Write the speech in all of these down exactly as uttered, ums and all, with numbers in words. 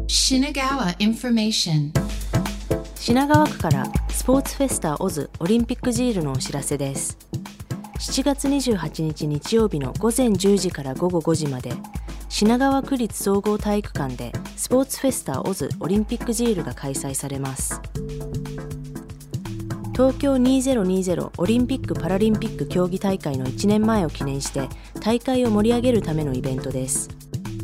Shinagawa Information 品川区からスポーツフェスタオズオリンピックジールのお知らせです。しちがつにじゅうはちにち日曜日のごぜんじゅうじからごごごじまで品川区立総合体育館でスポーツフェスタオズオリンピックジールが開催されます。東京にせんにじゅうオリンピック・パラリンピック競技大会のいちねんまえを記念して大会を盛り上げるためのイベントです。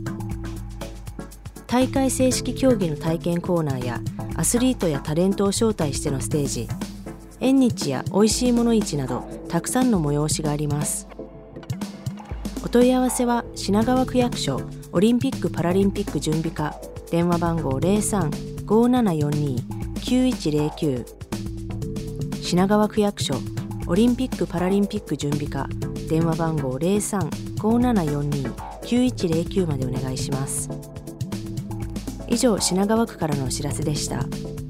大会正式競技の体験コーナーやアスリートやタレントを招待してのステージ、縁日やおいしいもの市などたくさんの催しがあります。お問い合わせは品川区役所オリンピック・パラリンピック準備課電話番号 ゼロさん ごーななよんに きゅういちゼロきゅう品川区役所オリンピック・パラリンピック準備課電話番号 ゼロさん ごーななよんに きゅういちゼロきゅうまでお願いします。以上、品川区からのお知らせでした。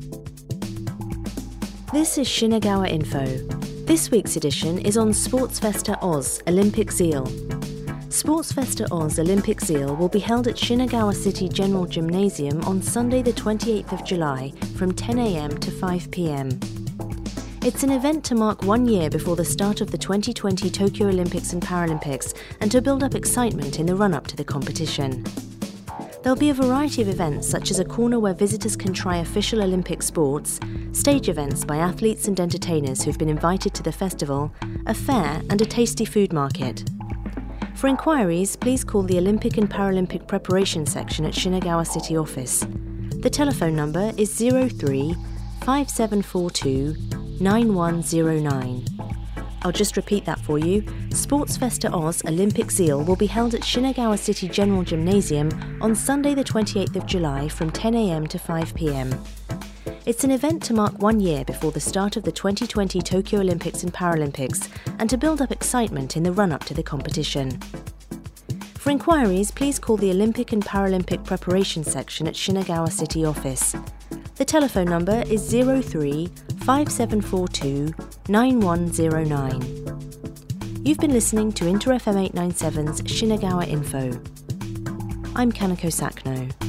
This is Shinagawa Info. This week's edition is on Sports Festa Oz Olympic Zeal. Sports Festa Oz Olympic Zeal will be held at Shinagawa City General Gymnasium on Sunday the twenty-eighth of July from ten a m to five p m It's an event to mark one year before the start of the twenty twenty Tokyo Olympics and Paralympics and to build up excitement in the run-up to the competition. There'll be a variety of events such as a corner where visitors can try official Olympic sports, stage events by athletes and entertainers who've been invited to the festival, a fair and a tasty food market. For inquiries, please call the Olympic and Paralympic Preparation Section at Shinagawa City Office. The telephone number is zero three five seven four two nine one zero nine. I'll just repeat that for you. Sports Festa Oz Olympic Zeal will be held at Shinagawa City General Gymnasium on Sunday the twenty-eighth of July from ten a m to five p m It's an event to mark one year before the start of the twenty twenty Tokyo Olympics and Paralympics and to build up excitement in the run-up to the competition. For inquiries, please call the Olympic and Paralympic Preparation Section at Shinagawa City Office. The telephone number is zero three five seven four two nine one zero nine. You've been listening to Inter F M eight ninety-seven's Shinagawa Info. I'm Kanako Sakno.